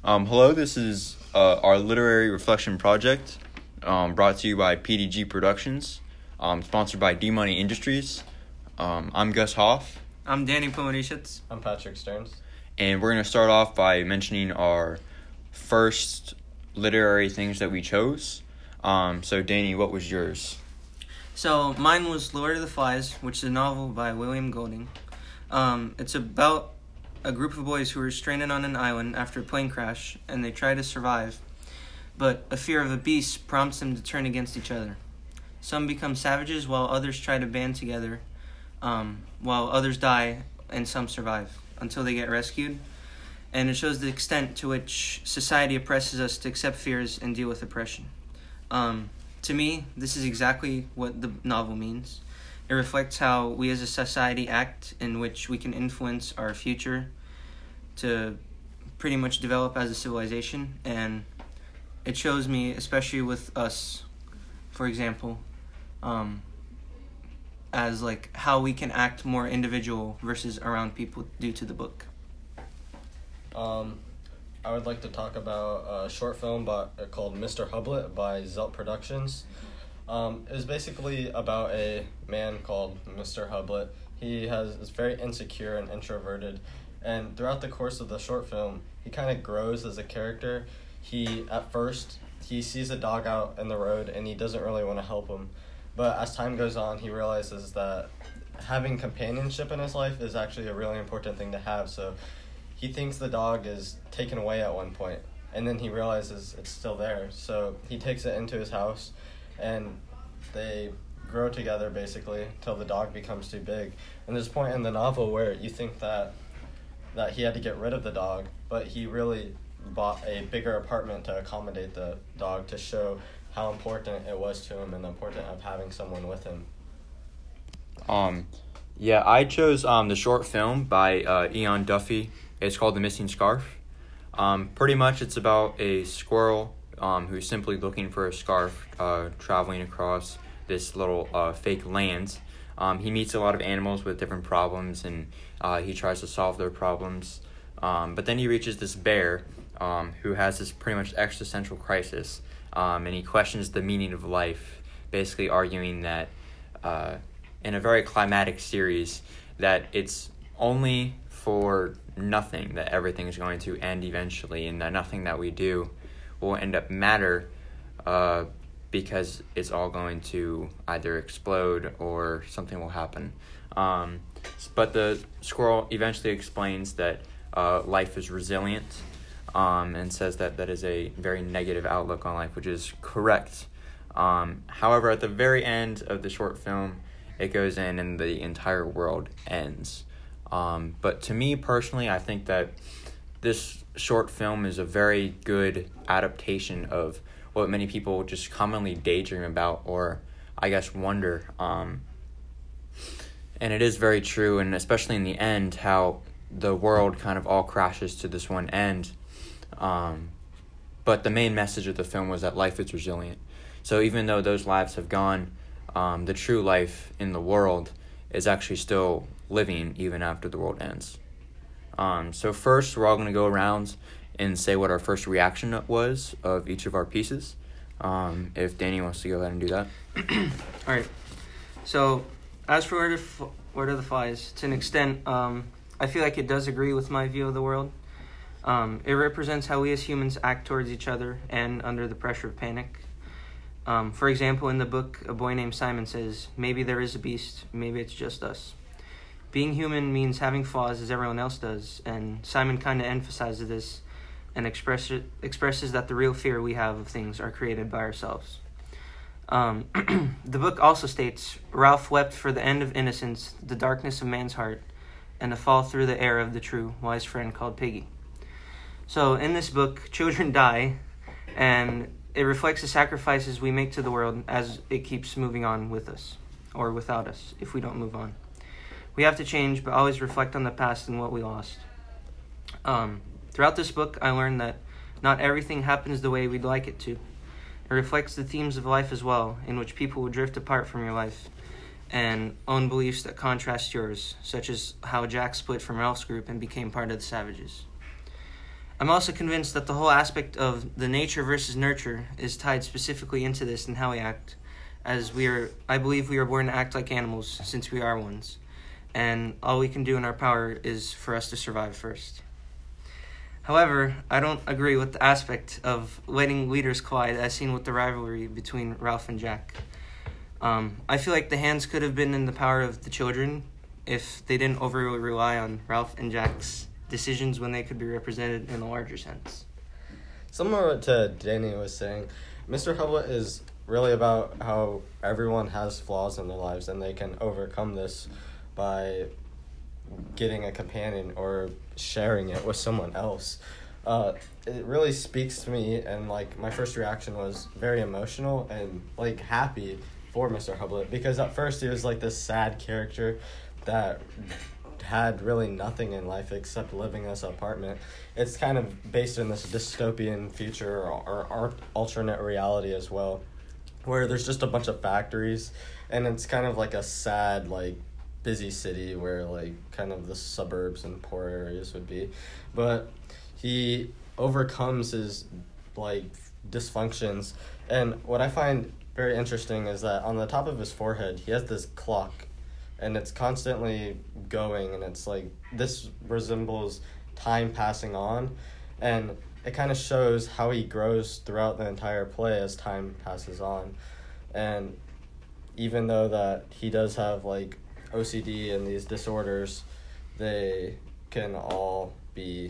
Hello, this is our literary reflection project brought to you by PDG Productions, sponsored by D-Money Industries. I'm Gus Hoff. I'm Danny Pomerishitz. I'm Patrick Stearns. And we're going to start off by mentioning our first literary things that we chose. So, Danny, what was yours? So, mine was Lord of the Flies, which is a novel by William Golding. It's about a group of boys who are stranded on an island after a plane crash, and they try to survive. But a fear of a beast prompts them to turn against each other. Some become savages while others try to band together, while others die and some survive until they get rescued. And it shows the extent to which society oppresses us to accept fears and deal with oppression. To me, this is exactly what the novel means. It reflects how we as a society act, in which we can influence our future to pretty much develop as a civilization. And it shows me, especially with us, for example, as like how we can act more individual versus around people due to the book. I would like to talk about a short film called Mr. Hublet by Zelt Productions. It was basically about a man called Mr. Hublet. He is very insecure and introverted, and throughout the course of the short film, he kind of grows as a character. At first, he sees a dog out in the road, and he doesn't really want to help him. But as time goes on, he realizes that having companionship in his life is actually a really important thing to have. So he thinks the dog is taken away at one point, and then he realizes it's still there. So he takes it into his house, and they grow together basically till the dog becomes too big. And there's a point in the novel where you think that he had to get rid of the dog, but he really bought a bigger apartment to accommodate the dog to show how important it was to him and the importance of having someone with him. I chose the short film by Ian Duffy. It's called The Missing Scarf. Pretty much it's about a squirrel who's simply looking for a scarf traveling across this little fake land. He meets a lot of animals with different problems, and he tries to solve their problems. But then he reaches this bear who has this pretty much existential crisis, and he questions the meaning of life, basically arguing that in a very climatic series that it's only for nothing that everything is going to end eventually, and that nothing that we do will end up matter because it's all going to either explode or something will happen. But the squirrel eventually explains that life is resilient, and says that is a very negative outlook on life, which is correct. However, at the very end of the short film, it goes in and the entire world ends. But to me personally, I think that this short film is a very good adaptation of what many people just commonly daydream about, or I guess wonder. And it is very true, and especially in the end, how the world kind of all crashes to this one end. But the main message of the film was that life is resilient. So even though those lives have gone, the true life in the world is actually still living even after the world ends. So first, we're all going to go around and say what our first reaction was of each of our pieces. If Danny wants to go ahead and do that. All right. So, as for Lord of the Flies, to an extent, I feel like it does agree with my view of the world. It represents how we as humans act towards each other and under the pressure of panic. For example, in the book, a boy named Simon says, "Maybe there is a beast, maybe it's just us." Being human means having flaws as everyone else does, and Simon kind of emphasizes this and expresses that the real fear we have of things are created by ourselves. The book also states, "Ralph wept for the end of innocence, the darkness of man's heart, and the fall through the air of the true, wise friend called Piggy." So in this book, children die, and it reflects the sacrifices we make to the world as it keeps moving on with us, or without us, if we don't move on. We have to change, but always reflect on the past and what we lost. Throughout this book, I learned that not everything happens the way we'd like it to. It reflects the themes of life as well, in which people will drift apart from your life and own beliefs that contrast yours, such as how Jack split from Ralph's group and became part of the Savages. I'm also convinced that the whole aspect of the nature versus nurture is tied specifically into this and how we act, as I believe we are born to act like animals since we are ones, and all we can do in our power is for us to survive first. However, I don't agree with the aspect of letting leaders collide as seen with the rivalry between Ralph and Jack. I feel like the hands could have been in the power of the children if they didn't overly rely on Ralph and Jack's decisions when they could be represented in a larger sense. Similar to Danny was saying, Mr. Hublet is really about how everyone has flaws in their lives and they can overcome this by getting a companion or sharing it with someone else. It really speaks to me, and like my first reaction was very emotional and like happy for Mr. Hublet, because at first he was like this sad character that had really nothing in life except living in this apartment. It's kind of based in this dystopian future or alternate reality as well, where there's just a bunch of factories, and it's kind of like a sad, like, busy city where, like, kind of the suburbs and poor areas would be. But he overcomes his, like, dysfunctions, and what I find very interesting is that on the top of his forehead, he has this clock, and it's constantly going, and it's like, this resembles time passing on, and it kind of shows how he grows throughout the entire play as time passes on. And even though that he does have like OCD and these disorders, they can all be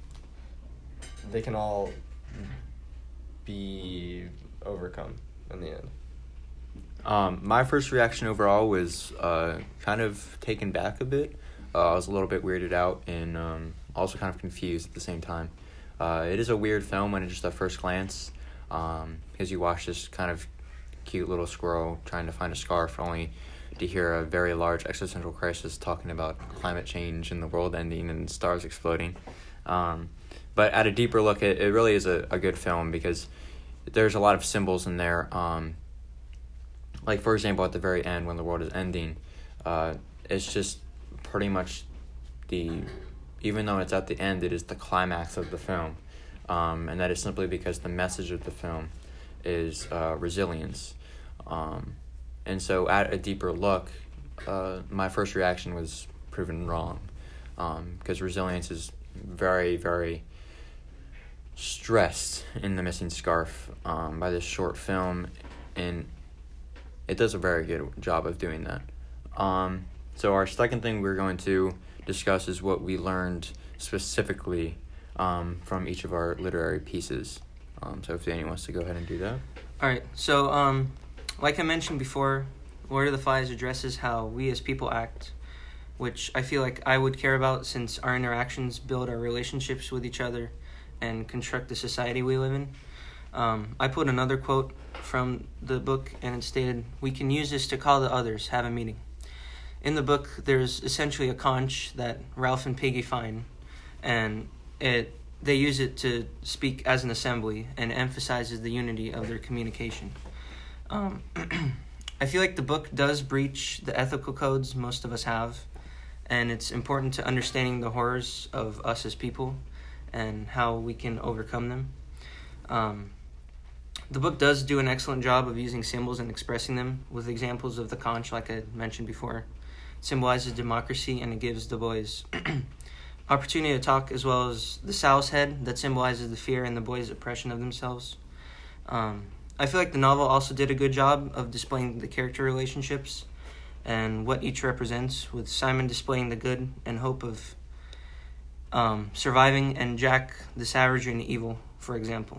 overcome in the end. My first reaction overall was kind of taken back a bit. I was a little bit weirded out and also kind of confused at the same time. It is a weird film when it's just at first glance, because you watch this kind of cute little squirrel trying to find a scarf only to hear a very large existential crisis talking about climate change and the world ending and stars exploding. But at a deeper look, it really is a good film because there's a lot of symbols in there. Like, for example, at the very end when the world is ending, it's just pretty much even though it's at the end, it is the climax of the film. And that is simply because the message of the film is resilience. And so at a deeper look, my first reaction was proven wrong, because resilience is very, very stressed in The Missing Scarf by this short film, and it does a very good job of doing that. So our second thing we're going to discuss is what we learned specifically from each of our literary pieces. So if Danny wants to go ahead and do that. All right. So, like I mentioned before, Lord of the Flies addresses how we as people act, which I feel like I would care about since our interactions build our relationships with each other and construct the society we live in. I put another quote from the book, and it stated, "We can use this to call the others, have a meeting." In the book, there's essentially a conch that Ralph and Piggy find, and they use it to speak as an assembly and emphasizes the unity of their communication. I feel like the book does breach the ethical codes most of us have, and it's important to understanding the horrors of us as people and how we can overcome them. The book does do an excellent job of using symbols and expressing them with examples of the conch, like I mentioned before. It symbolizes democracy, and it gives the boys opportunity to talk, as well as the sow's head that symbolizes the fear and the boys' oppression of themselves. I feel like the novel also did a good job of displaying the character relationships and what each represents, with Simon displaying the good and hope of surviving, and Jack the savagery and the evil, for example.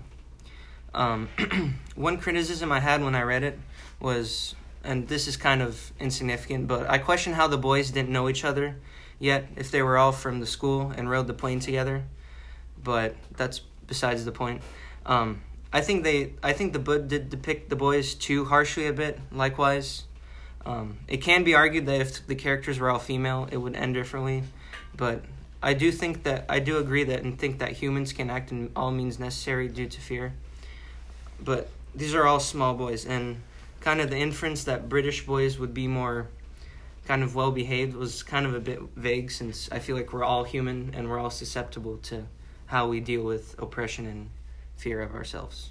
One criticism I had when I read it was, and this is kind of insignificant, but I question how the boys didn't know each other yet, if they were all from the school and rode the plane together, but that's besides the point. I think the book did depict the boys too harshly a bit, likewise. It can be argued that if the characters were all female, it would end differently, but I do agree that and think that humans can act in all means necessary due to fear. But these are all small boys, and kind of the inference that British boys would be more kind of well-behaved was kind of a bit vague, since I feel like we're all human and we're all susceptible to how we deal with oppression and fear of ourselves.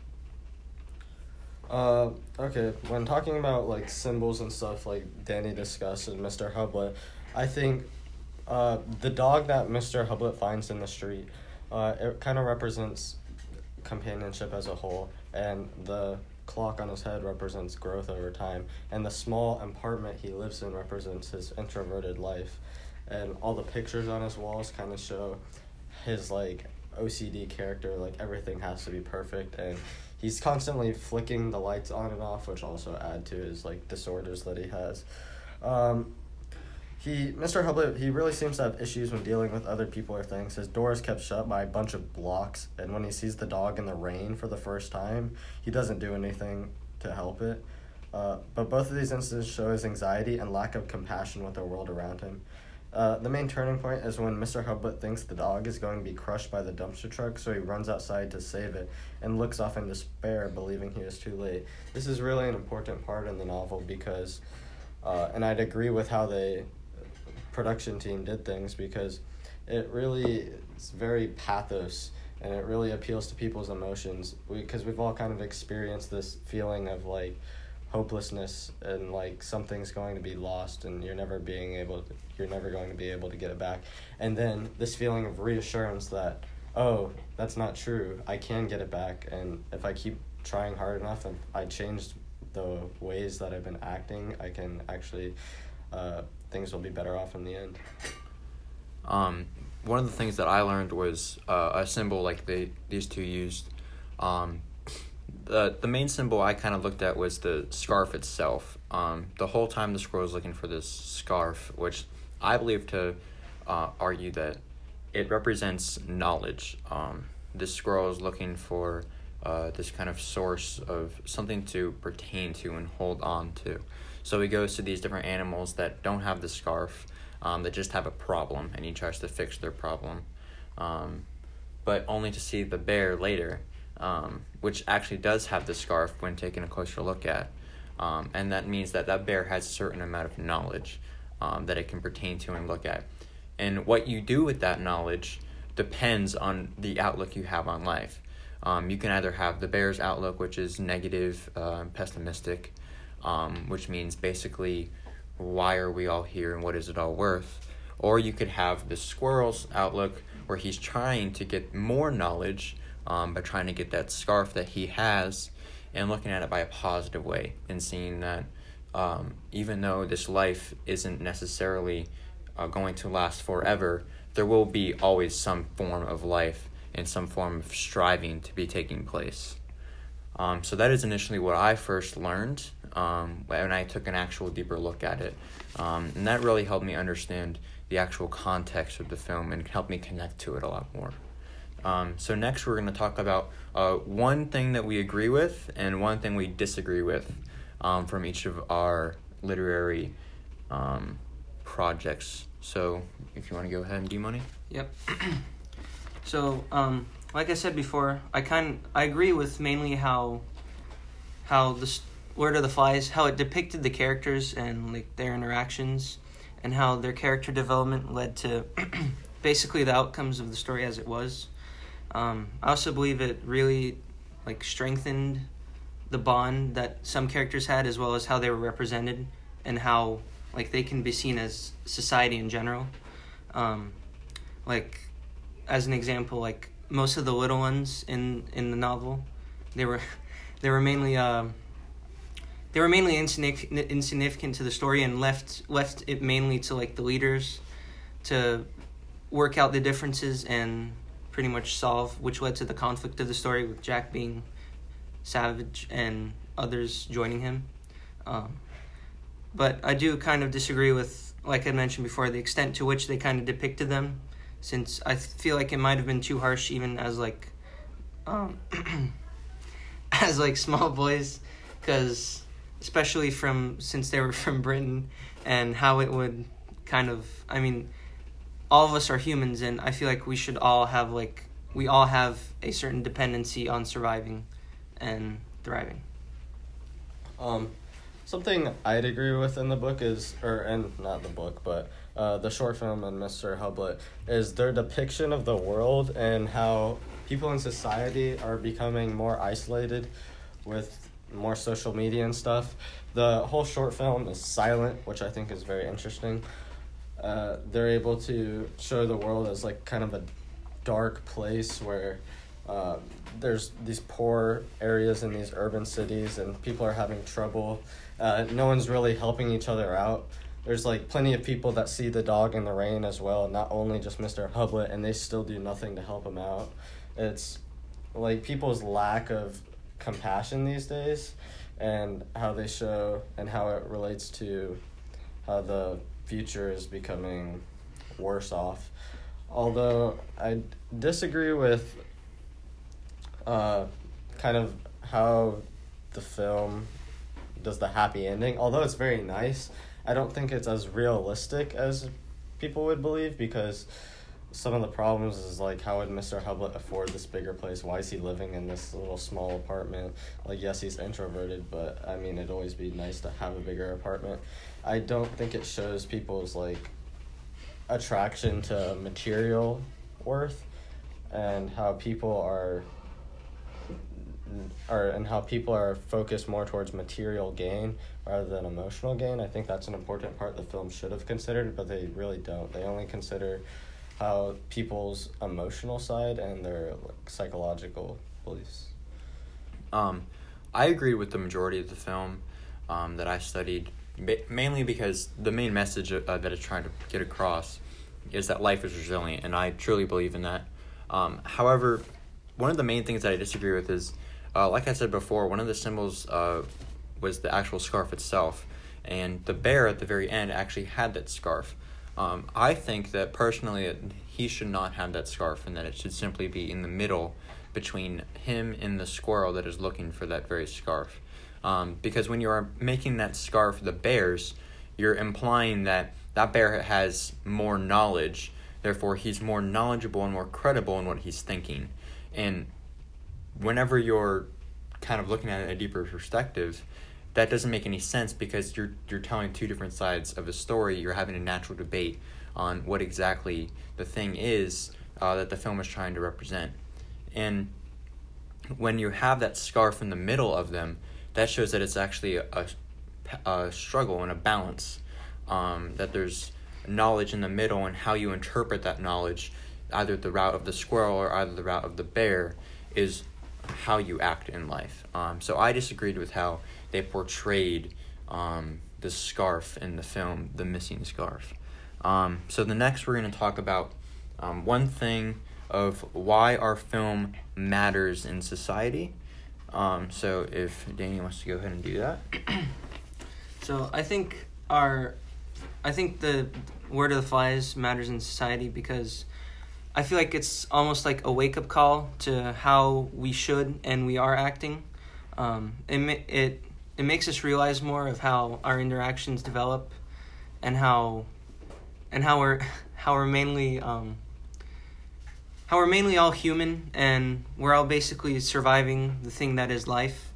Okay, when talking about, like, symbols and stuff like Danny discussed and Mr. Hublet, I think the dog that Mr. Hublet finds in the street, it kind of represents companionship as a whole, and the clock on his head represents growth over time, and the small apartment he lives in represents his introverted life, and all the pictures on his walls kind of show his, like, OCD character, like, everything has to be perfect, and he's constantly flicking the lights on and off, which also add to his, like, disorders that he has. Mr. Hublet, he really seems to have issues when dealing with other people or things. His door is kept shut by a bunch of blocks, and when he sees the dog in the rain for the first time, he doesn't do anything to help it. But both of these instances show his anxiety and lack of compassion with the world around him. The main turning point is when Mr. Hublet thinks the dog is going to be crushed by the dumpster truck, so he runs outside to save it and looks off in despair, believing he is too late. This is really an important part in the novel because, and I'd agree with how the production team did things, because it really is very pathos and it really appeals to people's emotions, because we've all kind of experienced this feeling of, like, hopelessness and, like, something's going to be lost and you're never going to be able to get it back, and then this feeling of reassurance that, oh, that's not true, I can get it back, and if I keep trying hard enough and I changed the ways that I've been acting, I can actually things will be better off in the end. One of the things that I learned was a symbol like these two used. The main symbol I kind of looked at was the scarf itself. The whole time the squirrel was looking for this scarf, which I believe to argue that it represents knowledge. This squirrel is looking for this kind of source of something to pertain to and hold on to. So he goes to these different animals that don't have the scarf, that just have a problem, and he tries to fix their problem, but only to see the bear later, which actually does have the scarf when taking a closer look at. And that means that bear has a certain amount of knowledge that it can pertain to and look at. And what you do with that knowledge depends on the outlook you have on life. You can either have the bear's outlook, which is negative, pessimistic, which means basically, why are we all here and what is it all worth? Or you could have the squirrel's outlook, where he's trying to get more knowledge by trying to get that scarf that he has, and looking at it by a positive way and seeing that even though this life isn't necessarily going to last forever, there will be always some form of life and some form of striving to be taking place. So that is initially what I first learned when I took an actual deeper look at it. And that really helped me understand the actual context of the film and helped me connect to it a lot more. So next we're going to talk about one thing that we agree with and one thing we disagree with from each of our literary projects. So if you want to go ahead and D-Money. Yep. So, like I said before, I agree with mainly how the Lord of the Flies, how it depicted the characters and, like, their interactions, and how their character development led to basically the outcomes of the story as it was. I also believe it really, like, strengthened the bond that some characters had, as well as how they were represented and how, like, they can be seen as society in general. Like, as an example, like, most of the little ones in the novel, they were mainly insignificant to the story, and left it mainly to, like, the leaders to work out the differences and pretty much solve, which led to the conflict of the story, with Jack being savage and others joining him. But I do kind of disagree with, like I mentioned before, the extent to which they kind of depicted them, since I feel like it might have been too harsh even as, like, as, like, small boys, because especially since they were from Britain, and how it would kind of, I mean, all of us are humans, and I feel like we all have a certain dependency on surviving and thriving. Something I'd agree with in the book is, and not the book, but the short film and Mr. Hublet, is their depiction of the world and how people in society are becoming more isolated with more social media and stuff. The whole short film is silent, which I think is very interesting. They're able to show the world as like kind of a dark place where there's these poor areas in these urban cities and people are having trouble. No one's really helping each other out. There's like plenty of people that see the dog in the rain as well, not only just Mr. Hublet, and they still do nothing to help him out. It's like people's lack of compassion these days and how they show and how it relates to how the future is becoming worse off. Although I disagree with kind of how the film does the happy ending. Although it's very nice, I don't think it's as realistic as people would believe, because some of the problems is like, how would Mr. Hublet afford this bigger place? Why is he living in this little small apartment? Like, yes, he's introverted, but I mean, it'd always be nice to have a bigger apartment. I don't think it shows people's like attraction to material worth and how people are focused more towards material gain rather than emotional gain. I think that's an important part the film should have considered, but they really don't. They only consider how people's emotional side and their like psychological beliefs. I agree with the majority of the film that I studied, mainly because the main message that it's trying to get across is that life is resilient, and I truly believe in that. However, one of the main things that I disagree with is, like I said before, one of the symbols was the actual scarf itself, and the bear at the very end actually had that scarf. I think that personally he should not have that scarf, and that it should simply be in the middle between him and the squirrel that is looking for that very scarf. Because when you are making that scarf the bear's, you're implying that that bear has more knowledge, therefore he's more knowledgeable and more credible in what he's thinking. And whenever you're kind of looking at it in a deeper perspective, that doesn't make any sense, because you're telling two different sides of a story. You're having a natural debate on what exactly the thing is that the film is trying to represent. And when you have that scarf in the middle of them, that shows that it's actually a struggle and a balance, that there's knowledge in the middle, and how you interpret that knowledge, either the route of the squirrel or either the route of the bear, is how you act in life. So I disagreed with how they portrayed the scarf in the film, the missing scarf. So the next we're going to talk about one thing of why our film matters in society. So if Danny wants to go ahead and do that. So I think the Word of the Flies matters in society because I feel like it's almost like a wake-up call to how we should and we are acting. It makes us realize more of how our interactions develop, and how we're mainly all human, and we're all basically surviving the thing that is life.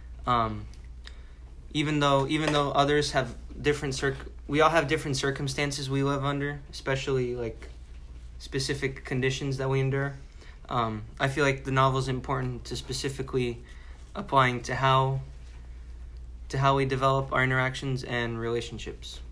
Even though others have we all have different circumstances we live under, especially like specific conditions that we endure. I feel like the novel is important to specifically applying to how we develop our interactions and relationships.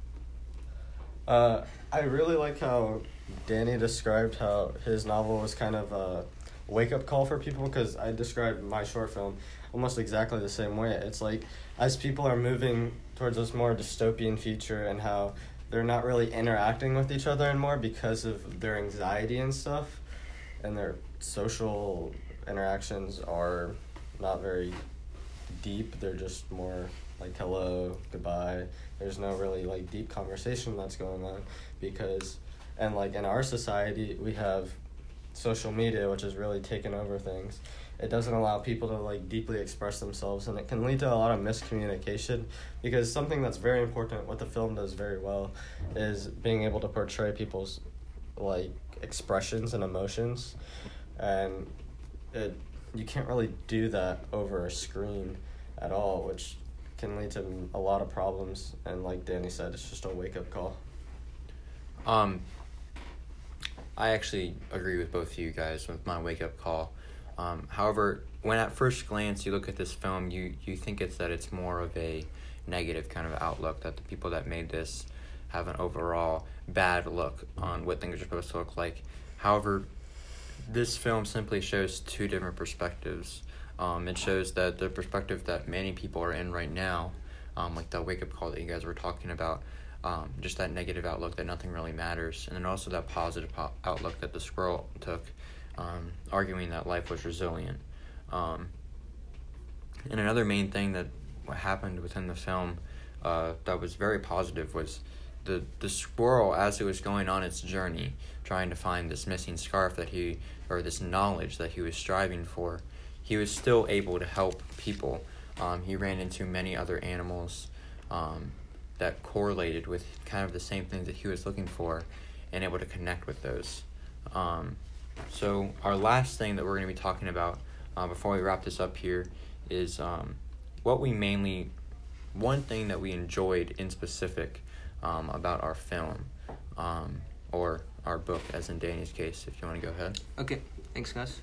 I really like how Danny described how his novel was kind of a wake-up call for people, because I described my short film almost exactly the same way. It's like, as people are moving towards this more dystopian future and how they're not really interacting with each other anymore because of their anxiety and stuff, and their social interactions are not very deep. They're just more like hello, goodbye. There's no really like deep conversation that's going on, and like in our society we have social media, which has really taken over things. It doesn't allow people to like deeply express themselves, and it can lead to a lot of miscommunication, because something that's very important, what the film does very well, is being able to portray people's like expressions and emotions, and you can't really do that over a screen at all, which can lead to a lot of problems. And like Danny said, it's just a wake-up call. I actually agree with both of you guys with my wake-up call. However, when at first glance you look at this film, you think it's more of a negative kind of outlook, that the people that made this have an overall bad look on what things are supposed to look like. However, this film simply shows two different perspectives. It shows that the perspective that many people are in right now, like the wake-up call that you guys were talking about, just that negative outlook that nothing really matters, and then also that positive outlook that the squirrel took, arguing that life was resilient. And another main thing that happened within the film that was very positive was the squirrel, as it was going on its journey, trying to find this missing scarf or this knowledge that he was striving for, he was still able to help people. He ran into many other animals that correlated with kind of the same things that he was looking for, and able to connect with those. So our last thing that we're going to be talking about before we wrap this up here is one thing that we enjoyed in specific about our film, or our book, as in Danny's case, if you want to go ahead. Okay, thanks, Gus.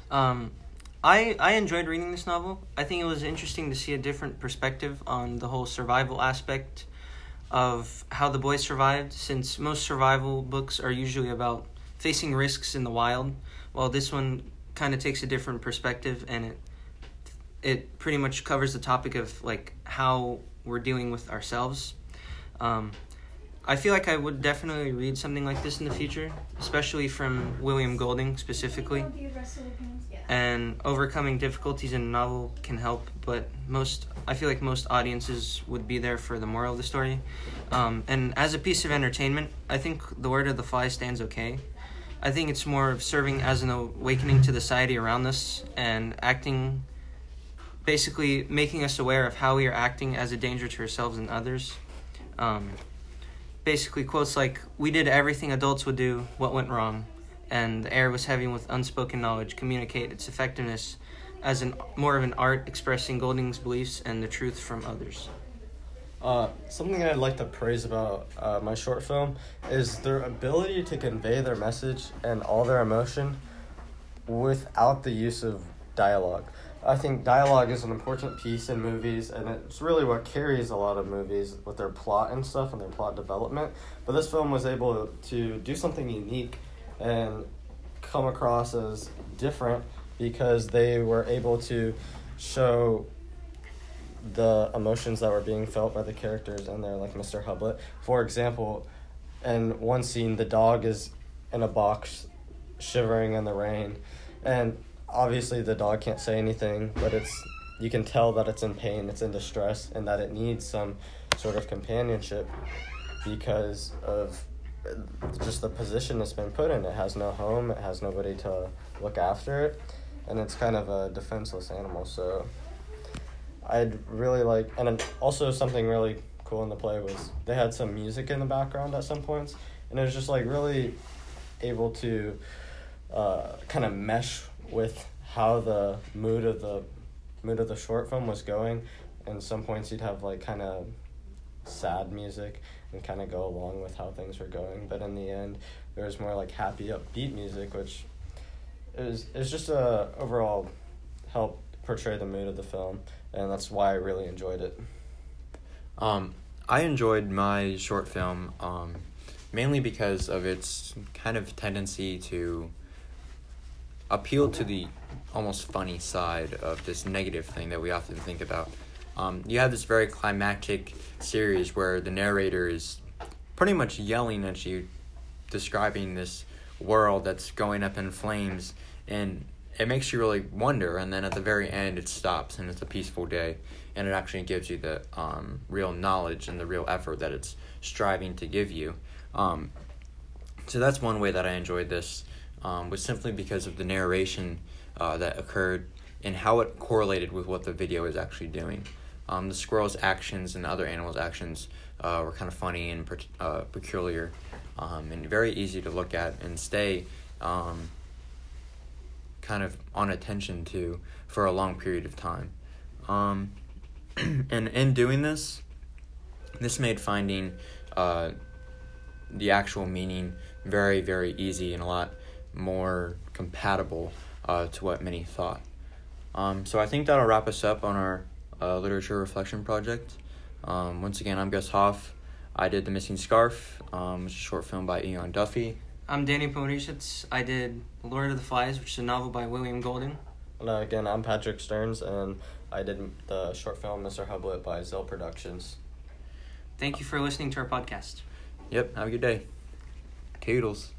I enjoyed reading this novel. I think it was interesting to see a different perspective on the whole survival aspect of how the boys survived, since most survival books are usually about facing risks in the wild, while this one kind of takes a different perspective, and it pretty much covers the topic of like how we're dealing with ourselves. I feel like I would definitely read something like this in the future, especially from William Golding specifically. And overcoming difficulties in a novel can help, but I feel like most audiences would be there for the moral of the story. And as a piece of entertainment, I think The Word of the Fly stands okay. I think it's more of serving as an awakening to the society around us, and basically making us aware of how we are acting as a danger to ourselves and others. Basically quotes like, "We did everything adults would do, what went wrong? And the air was heavy with unspoken knowledge," communicate its effectiveness as more of an art expressing Golding's beliefs and the truth from others. Something I'd like to praise about my short film is their ability to convey their message and all their emotion without the use of dialogue. I think dialogue is an important piece in movies, and it's really what carries a lot of movies with their plot and stuff and their plot development. But this film was able to do something unique and come across as different because they were able to show the emotions that were being felt by the characters in there, like Mr. Hublet. For example, in one scene, the dog is in a box shivering in the rain, and obviously the dog can't say anything, but you can tell that it's in pain, it's in distress, and that it needs some sort of companionship because of just the position it's been put in. It has no home, it has nobody to look after it, and it's kind of a defenseless animal. So I'd really like, and then also something really cool in the play was they had some music in the background at some points, and it was just like really able to kind of mesh with how the mood of the short film was going. And some points you'd have like kind of sad music and kind of go along with how things were going, but in the end there was more like happy upbeat music, which is just overall help portray the mood of the film, and that's why I really enjoyed it. I enjoyed my short film mainly because of its kind of tendency to appeal to the almost funny side of this negative thing that we often think about. You have this very climactic series where the narrator is pretty much yelling at you, describing this world that's going up in flames, and it makes you really wonder, and then at the very end it stops and it's a peaceful day, and it actually gives you the real knowledge and the real effort that it's striving to give you. So that's one way that I enjoyed this, was simply because of the narration that occurred and how it correlated with what the video is actually doing. The squirrel's actions and the other animals' actions were kind of funny and peculiar, and very easy to look at and stay kind of on attention to for a long period of time. And in doing this made finding the actual meaning very, very easy and a lot more compatible to what many thought. So I think that'll wrap us up on our literature reflection project. Once again, I'm Gus Hoff. I did The Missing Scarf, which is a short film by Eon Duffy. I'm Danny Pomerishitz. I did Lord of the Flies, which is a novel by William Golden. And again, I'm Patrick Stearns, and I did the short film Mr. Hublet by Zell Productions. Thank you for listening to our podcast. Yep, have a good day. Toodles.